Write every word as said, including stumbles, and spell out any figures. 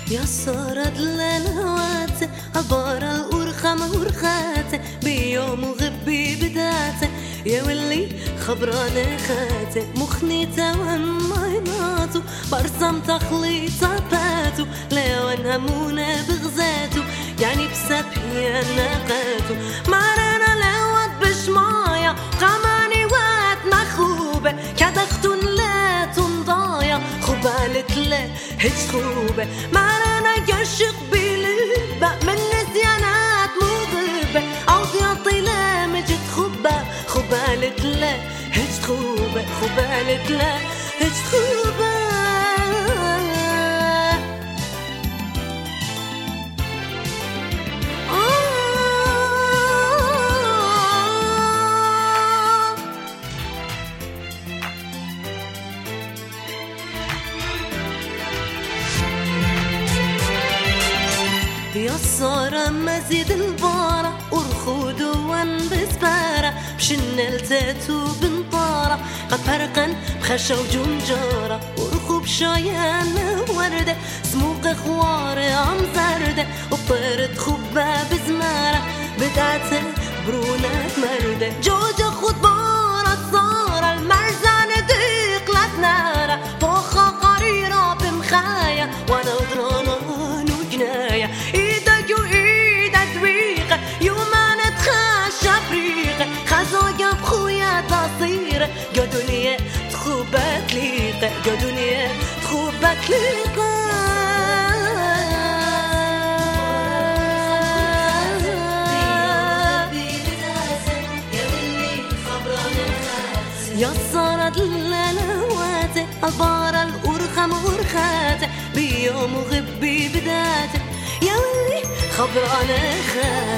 يا صارت للهوات عبارة الأرخم ورخات بيوم وغبي بداته يا ولي خبرانة خاته مخنيته ومايناتو برسم تخليطة باتو ليوان همونة بغزاتو يعني بسبيا ناقاتو مارنا لوات بشمايا قماني وات مخوبة كدختون لا تنضايا خبالت لا هج خوبة مارنا يشق بلبة من نسيانات مضبة عوضي طيلة مجد خبة خبالت لا هج خوبة خبالت لا هج خوبة يا صارة مزيد البارة ورخود وانبس بارة بشن التاتو بنطارة قد فرقا بخشة وجنجارة ورخوب شايان وردة سموق خوار عم زردة وطيرت خبة بزمارة بدعت برونة مردة جوجة خضبارة صارة المرزانة ديقلت نارة بوخة قريرة بمخايا وانا ودرانا وجنايا ايدك وايدك ريقة يوما نتخشى بريقة خزايا بخويا تصيرة جو دنيا تخوبك ليقة جو دنيا تخوبك ليقة يا صارت للهوات عبارة الأرخم ورخات بيوم وغبي بداته يا ولي خبرانة خات